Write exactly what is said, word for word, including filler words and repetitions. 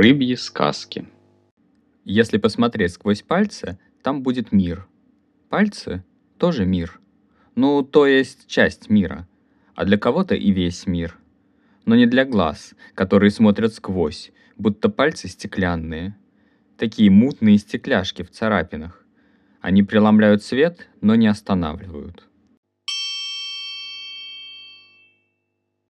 Рыбьи сказки. Если посмотреть сквозь пальцы, там будет мир. Пальцы — тоже мир. Ну, то есть часть мира. А для кого-то и весь мир. Но не для глаз, которые смотрят сквозь, будто пальцы стеклянные. Такие мутные стекляшки в царапинах. Они преломляют свет, но не останавливают.